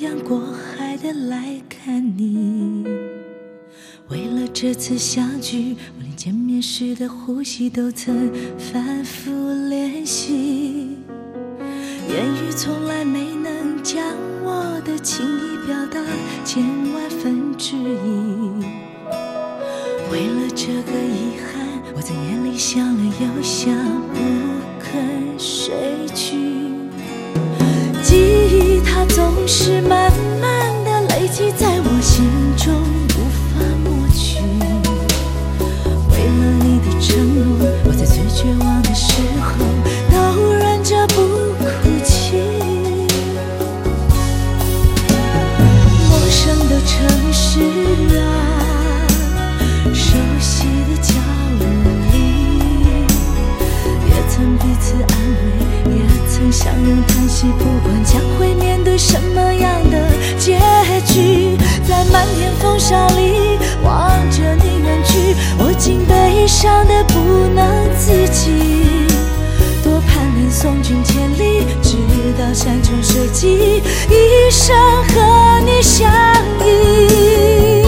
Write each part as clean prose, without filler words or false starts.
洋过海的来看你。为了这次相聚，我连见面时的呼吸都曾反复练习，言语从来没能将我的情意表达千万分之一。为了这个遗憾，我在夜里想了又想，不肯睡去。记忆它总是慢慢的累积在我心中，无法抹去。为了你的承诺，我在最绝望的时候都忍着不哭泣。陌生的城市啊，熟悉的角落里，也曾彼此安慰，也曾相拥叹息，不管将会面对什么样的结局。在漫天风沙里望着你远去，我竟悲伤得不能自己。多盼能送君千里，直到山穷水尽，一生和你相依。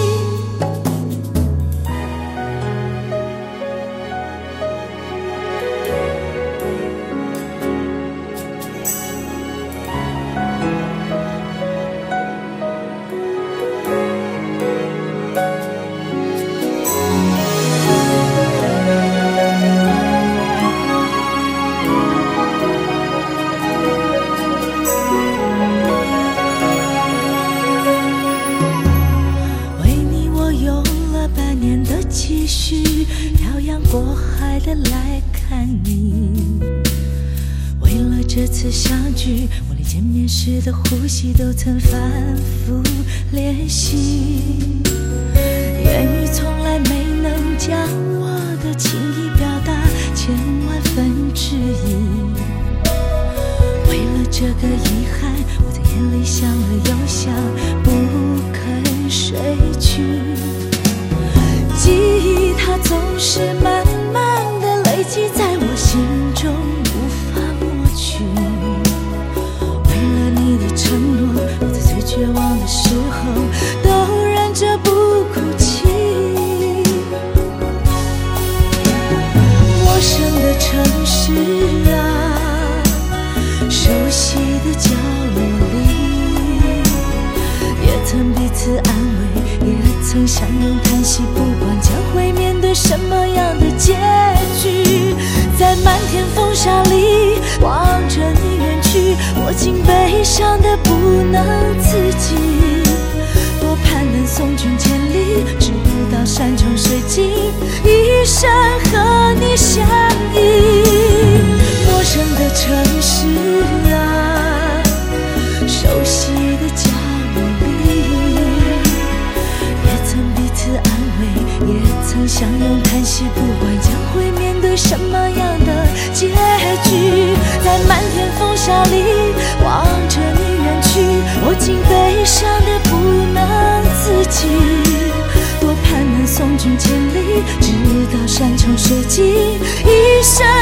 继续漂洋过海的来看你。为了这次相聚，我连见面时的呼吸都曾反复练习，言语从来没能将我的情意表达千万分之一。为了这个遗憾，我在夜里想了又想，不肯睡去。记忆它总是慢慢的累积在我心中，无法抹去。为了你的承诺，我在最绝望的时候都忍着不哭泣。陌生的城市啊，熟悉的角落里，也曾彼此安慰，也曾相拥叹息，不管将会面对什么样的结局。在漫天风沙里望着你远去，我竟悲伤得不能自己。多盼能送君千里，直到山穷水尽，一生和你相依。陌生的城市啊，熟悉的角落里，也曾彼此安慰，也曾相拥叹息，不管将会面对什么样的结局。在漫天风沙里望着你远去，我竟悲伤得不能自己。多盼能送君千里，直到山穷水尽，一生